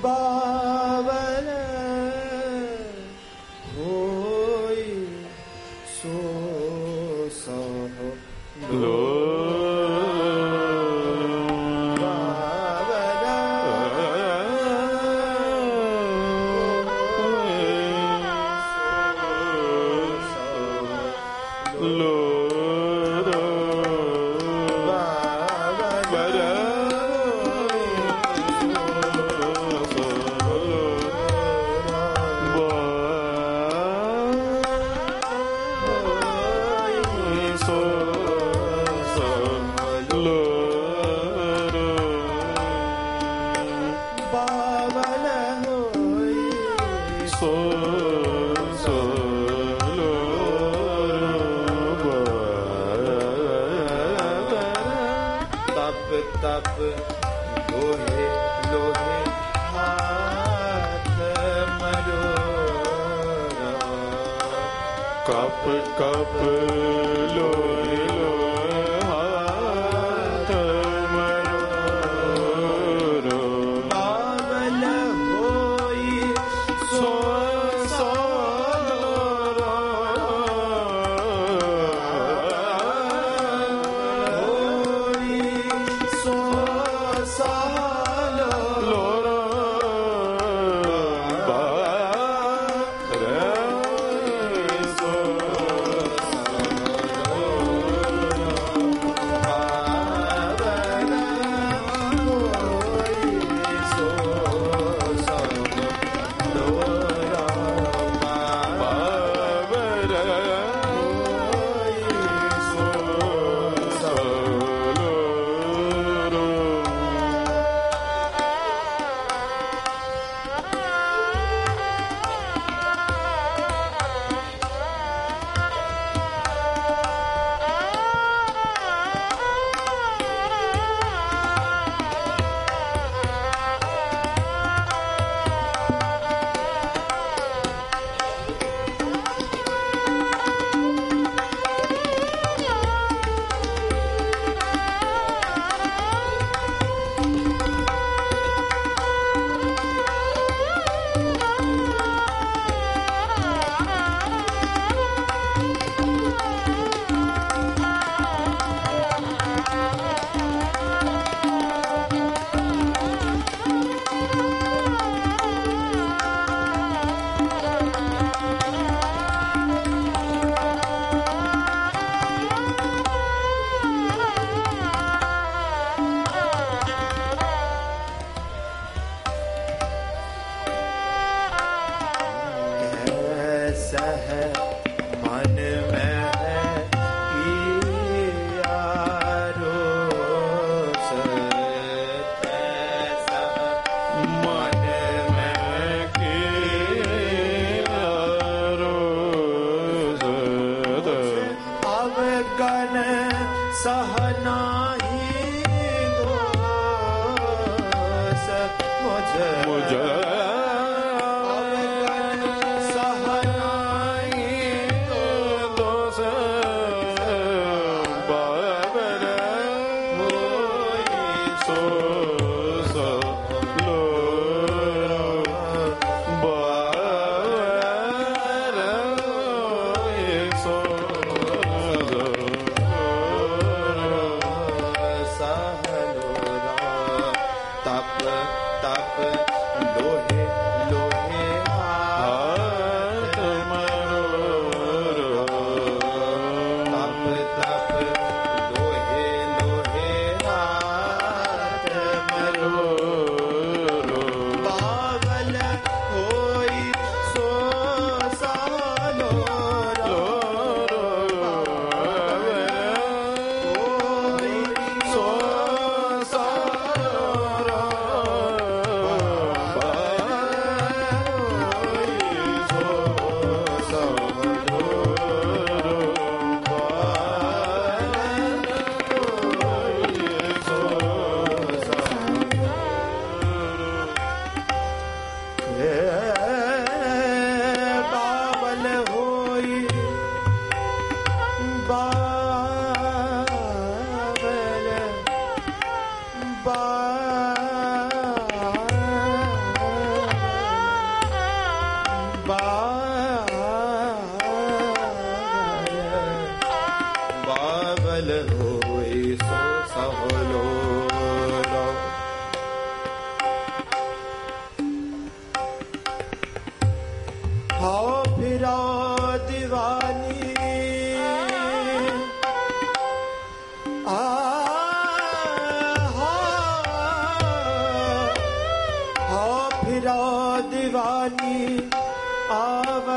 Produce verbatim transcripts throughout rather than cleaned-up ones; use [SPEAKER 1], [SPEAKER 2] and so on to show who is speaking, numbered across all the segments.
[SPEAKER 1] बावल होई सो सहो लो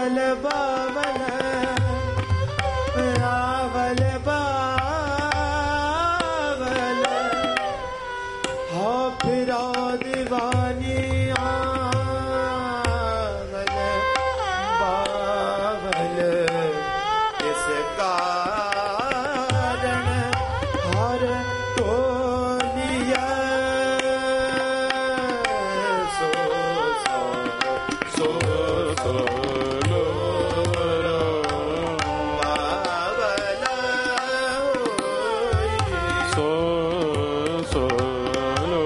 [SPEAKER 1] आवल बावल आवल बावल हो फिरा दीवानी आवल बावल इस कारण हर टोलिया सो सो सो सो लो सो सो लो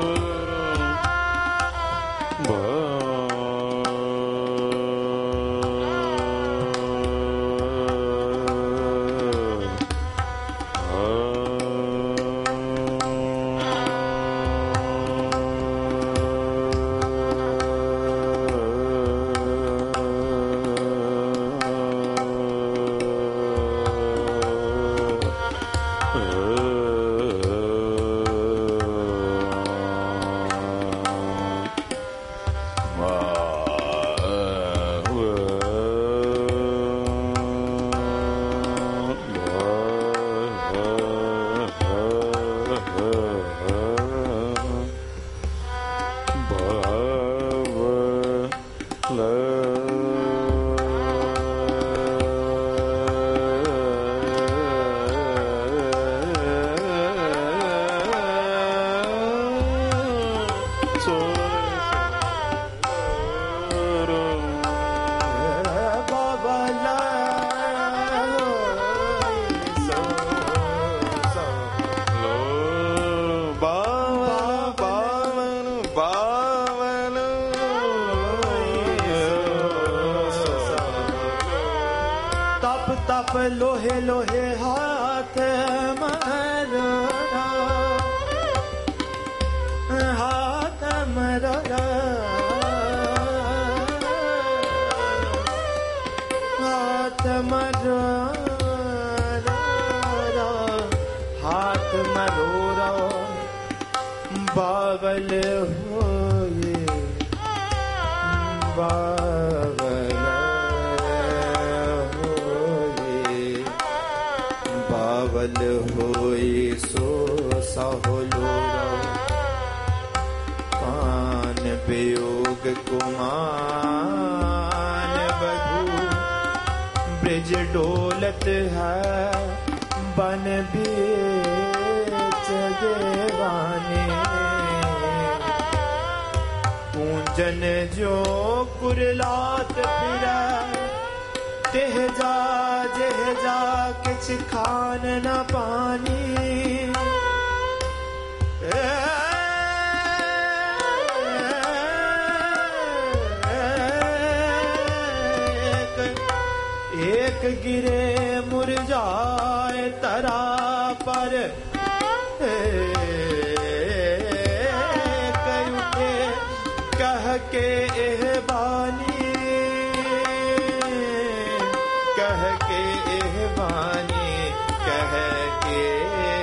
[SPEAKER 1] तप लोहे लोहे हाथ मरो हाथ मरो हाथ मरो हाथ मरो बावल होए बावल बावल होए सो साहोलो कान वियोग कुमान बधू ब्रिज डोलत है बन बीच देवाने पूंजन जो कुरलात फिरा तेह जा जेह जा किछ खान न पानी एक, एक गिरे मुरझाए तरा पर एक उठे कह के एह बानी कह के एह बानी कह के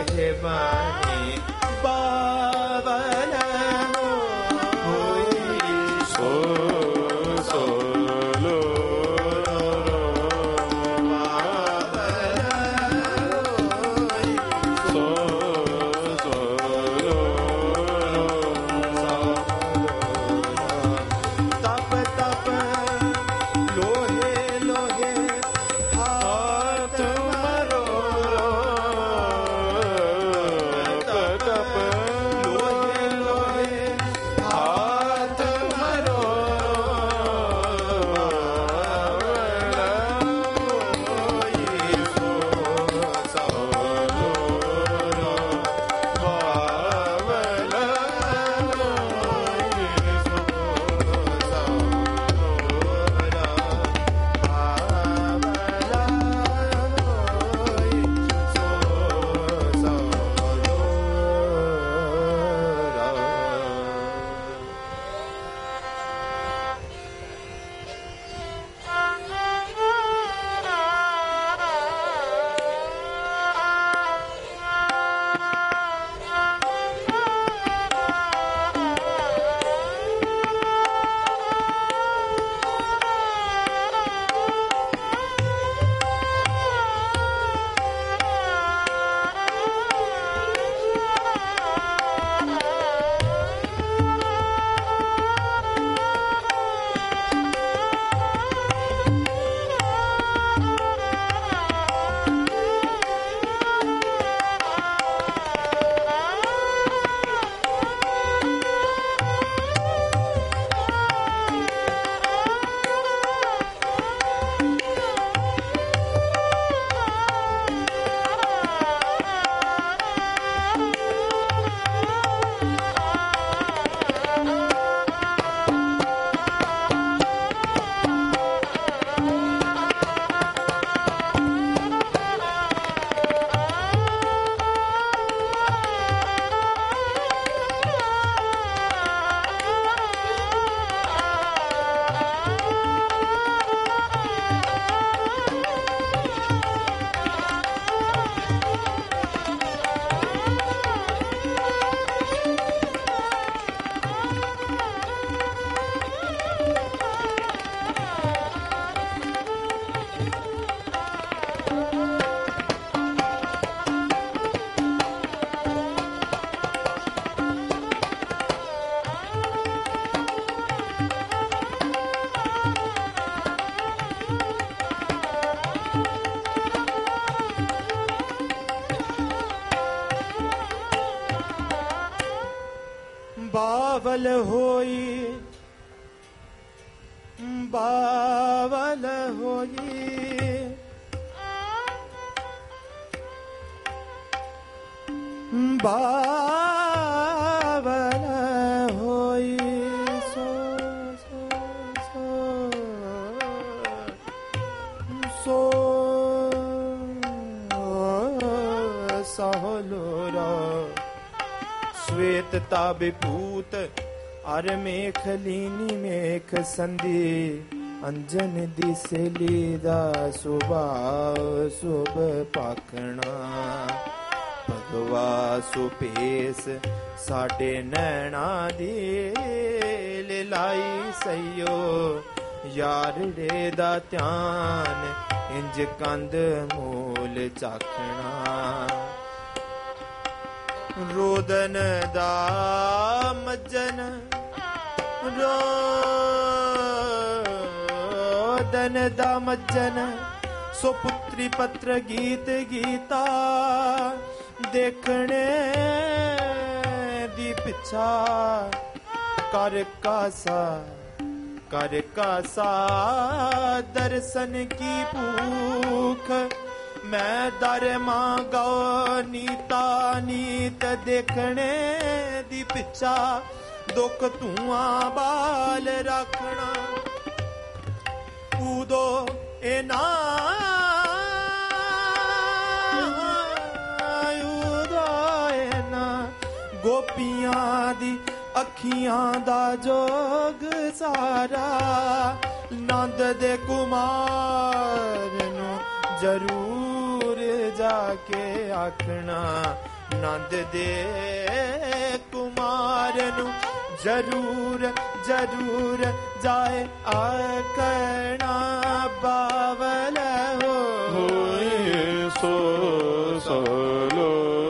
[SPEAKER 1] बावल होई बावल होई बावल होई सो सो सो सो सहलोरा श्वेत ताबिपूत अर मेखलीनी मेख संधि अंजन दिसली दा सुभाव सुभ पाखना भगवा सुपेस साडे नैना दी लिलाई सैयो यारड़े दा ध्यान इंज कंद मूल चाखना रोदन दा मज्जन रोदन दा मज्जन सो पुत्री पत्र गीत गीता देखने दी पिछा कर कासा कर कासा दर्शन की भूख मैं दर मांगो नीता नीत देखने दी पिछा दुख धुआं बाल रखना कूदो ए ना गोपियां दी अखियां दा जोग सारा नंद दे कुमार नू जरूर जाके आखना नंद दे कुमार नू जरूर जरूर जाए आखना बावल होए सो सोलो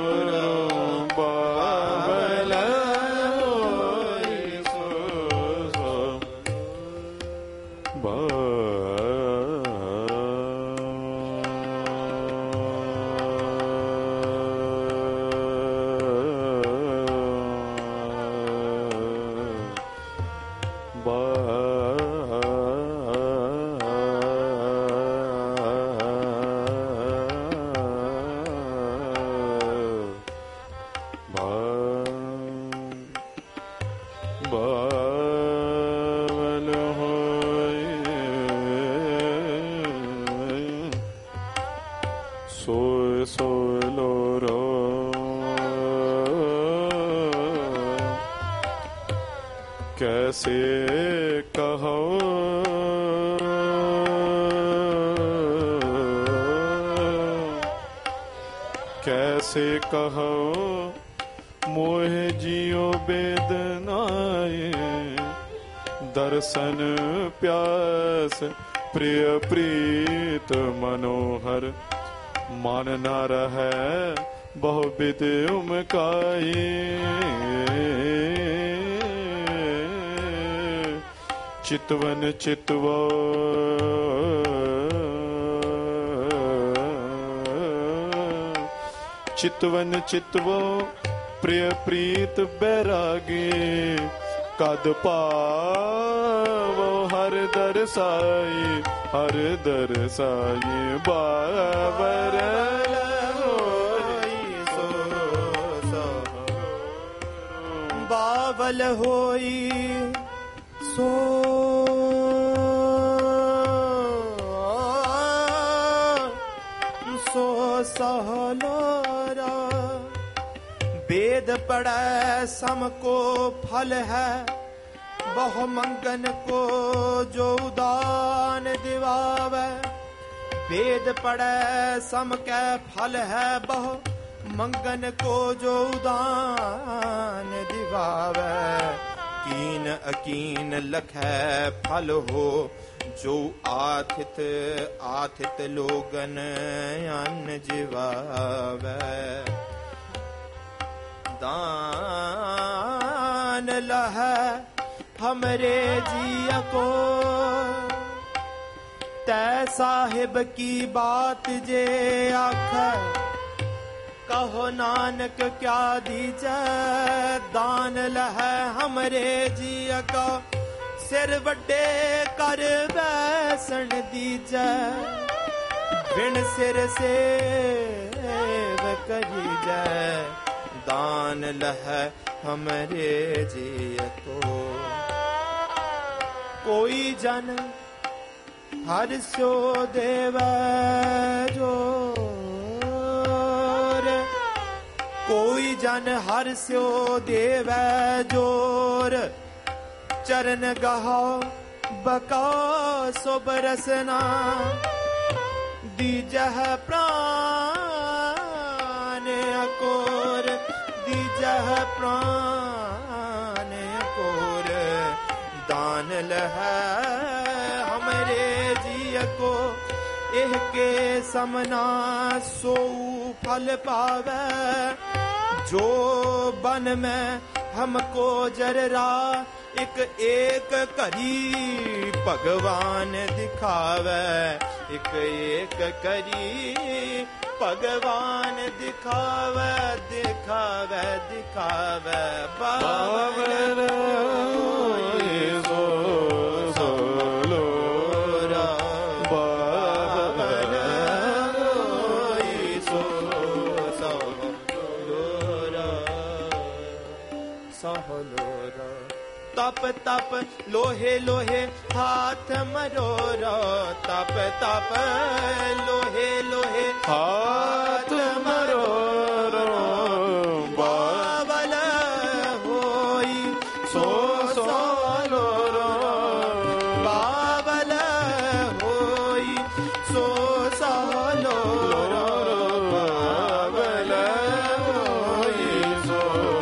[SPEAKER 1] कैसे कहो कैसे कहो मोहे जियो बेदनाए दर्शन प्यास प्रिय प्रीत मनोहर मन न रहे बहुविध उमकाई चितवन चितवो चितवन चितवो प्रिय प्रीत बैरागी कद पावो हर दरसाई हर दरसाई बाबर सो बावल होई सो सो सहलोरा वेद पढ़ै सम को फल है बहु मंगन को जो उदान दिवावे वेद पढ़ै सम कै फल है बहु मंगन को जो उदान दिवावे कीन अकीन लखै फल हो जो आथित आथित लोगन अन्न जिवावे दान लह हमरे जिया को तै साहिब की बात जे आख कहो नानक क्या दीजै, दान लह हमरे जिय को, सिर वड्डे कर बैसन दीजै, बिन सिर सेव करीजै, दान लह हमरे जिय को। कोई जन हर सो देवै जोर, कोई जन हर सो देवै जोर, चरण गहो बका सो बरसना, दीजह प्राण अकोर, दीजह प्राण अकोर, दान लह हमरे जिय को, एह के समना सो फल पावे, जो बन में हमको जररा, एक एक करी भगवान दिखावे, एक एक करी भगवान दिखावे, दिखावे दिखावे बाबर सो सोलोरा, बाबर सो सोलोरा, सोलोरा। तप तप लोहे लोहे हाथ मरोरा, तप तप लोहे लोहे हाथ मरोरा, बावल होई सो सोलोरा, बावल होई सो सोलोरा, बावल होई सो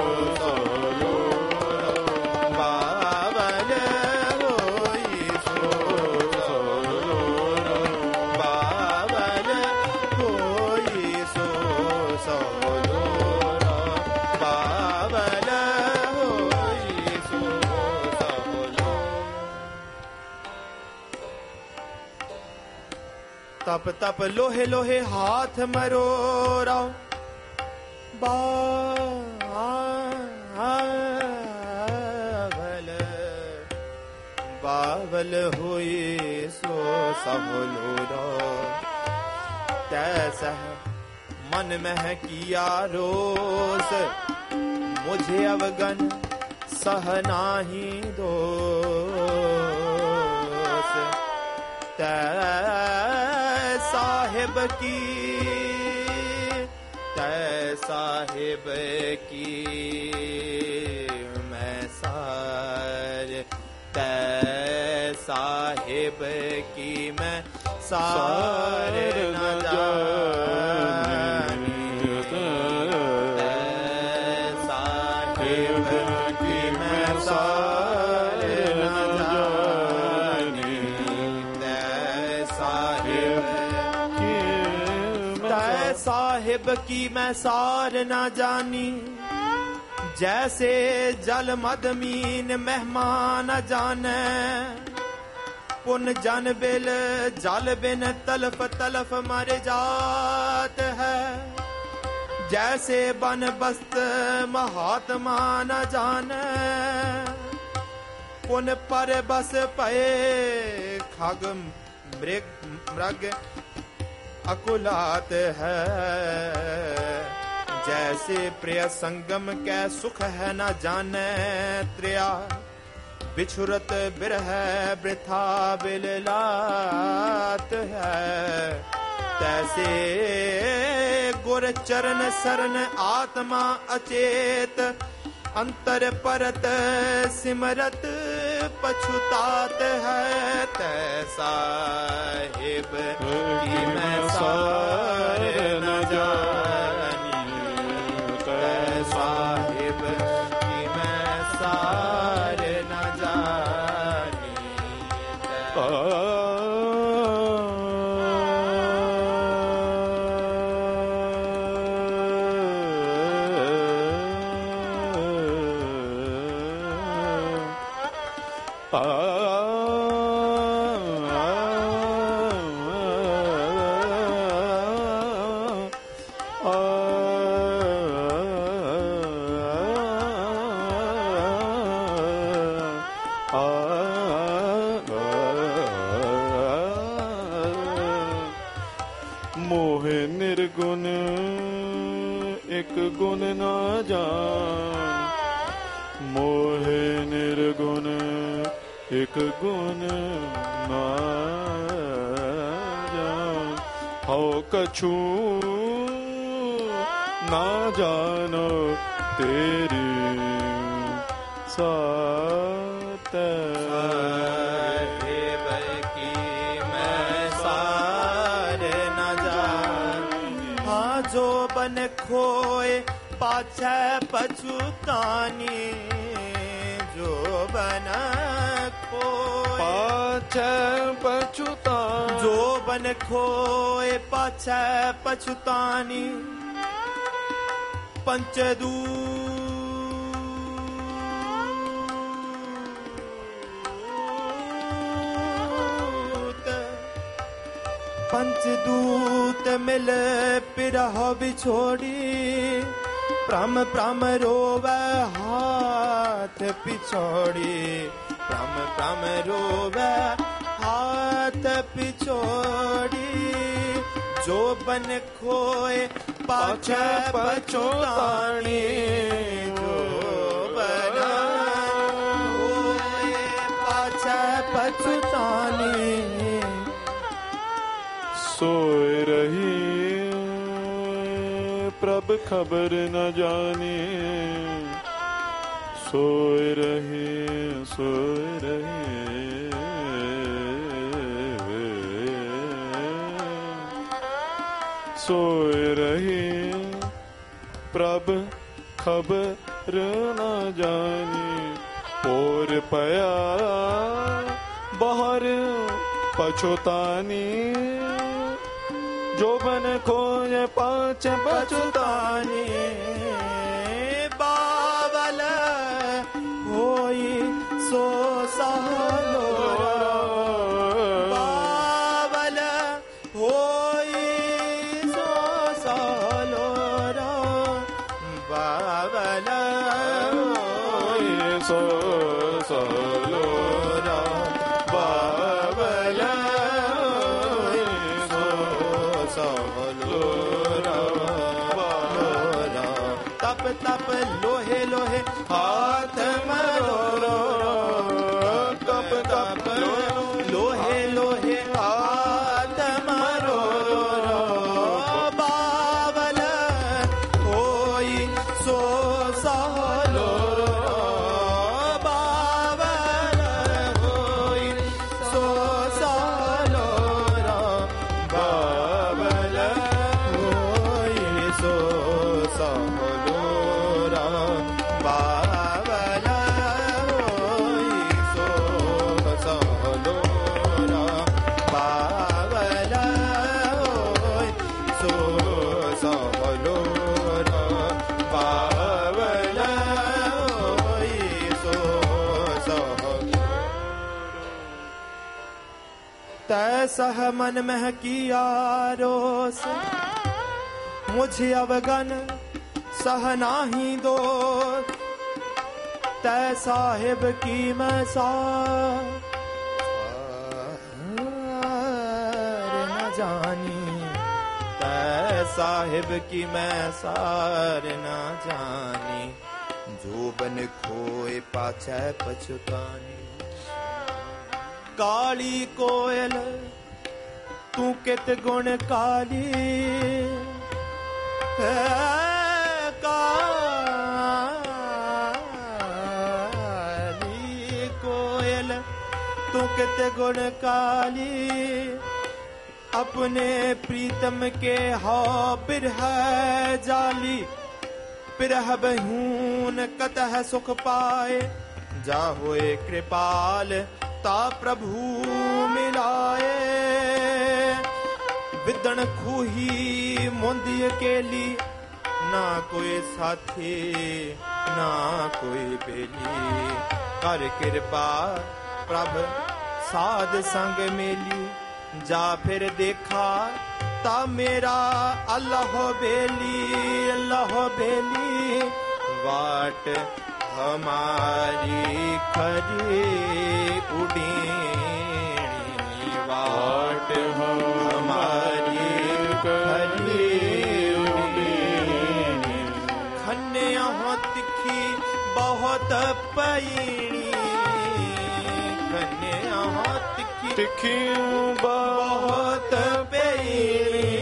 [SPEAKER 1] तप तप लोहे लोहे हाथ मरोरा, बावल बावल हुई सो सबलोरा, तैसा मन में किया रोस, मुझे अवगन सह नाही दोष, तै साहिब की तै साहिब की मैं सार, तै साहिब की मैं सार न जानी, तै साहिब की मैं सार न जानी, तै साहिब साहिब की मैं सार न जानी, जैसे जल मदमीन मेहमान जाने, पुन जन बिल जल बिन तलफ तलफ मर जात है, जैसे बन बस्त महात्मा न जाने, पुन पर बस पए खग मृग मृग अकुलात है, जैसे प्रिय संगम कै सुख है न जाने, त्रिया बिछुरत बिरह वृथा बिललात है, तैसे गुर चरण शरण आत्मा अचेत, अंतर परत सिमरत पछुतात है, तैसा साहिब की मैं सार न जानी, साहिब की मैं सार न जानी,
[SPEAKER 2] एक गुण ना जान, मोहे निर्गुण एक गुण ना जान। हो कछु ना जानो तेरी सात
[SPEAKER 1] साहेब की मैं सार न जान। हाँ जो बन खोए पाछे पछुतानी, जो बन खोए
[SPEAKER 2] पाछे पछुतानी,
[SPEAKER 1] जो बन खोए पाछे पछुतानी। पंचदू पंचदूत मिल पिरह बिछोड़ी, प्रम प्रम रोवे हाथ पिछोड़ी, प्रम प्रम रोवे हाथ पिछोड़ी। जो बन खोए पाछे पछुतानी, जो बन खोए पाछे पछुतानी।
[SPEAKER 2] सोए रही प्रभ खबर न जानी, सोए रही सोए रही सोए रही प्रभ खबर न जानी। पोर पया बाहर पछुतानी, जो बन खोए पाछ पछुतानी। बावल होई सो सालो, बावल होई सो सालो, बावल होई सो सालो, बावल तप तप लोहे लोहे हाथ मरोरो, तप तप लोहे लोहे हाथ मरोरो। बावल होई सो सालो, बावल होई सो सालो, बावल होई सो सालो। तैसह मन में किया रोस, मुझे अवगन सह नाही दो। तै साहिब की मैं सार न जानी, तै साहिब की मैं सार न जानी। जो बन खोए पाछे पछुतानी। काली कोयल तू कित गुण काली, काली कोयल तू कित गुण काली। अपने प्रीतम के हां बिरह जाली, बिरह बहून कतः सुख पाए। जा होए कृपाल ता प्रभु मिलाए। विदन खूही मोंदी अकेली, ना कोई साथी ना कोई बेली। कर कृपा प्रभ साध संग मेली। जा फिर देखा ता मेरा अल्लाह बेली, अल्लाह बेली। वाट हमारी खरी उड़ीनी, वाट हमारी खरी उड़ीनी।
[SPEAKER 1] ਤਿੱਖੀ ਬਹੁਤ ਪਈਣੀ ਕਨਿਆ ਤਿੱਖੀ
[SPEAKER 2] ਤਿੱਖੀ
[SPEAKER 1] ਬਹੁਤ ਪਈਣੀ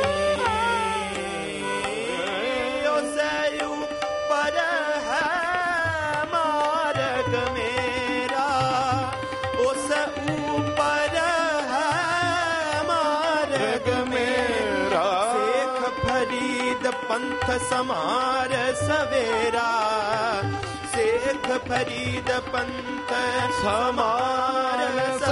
[SPEAKER 1] ਉਸੇ ਉੱਪਰ ਹੈ ਮਾਰਗ ਮੇਰਾ ਉਸ ਉੱਪਰ ਹੈ ਮਾਰਗ ਮੇਰਾ ਸੇਖ ਫਰੀਦ ਪੰਥ ਸਮਾਰ ਸਵੇਰਾ ਸੇਖ ਫਰੀਦ ਪੰਥ ਸਮਾਰ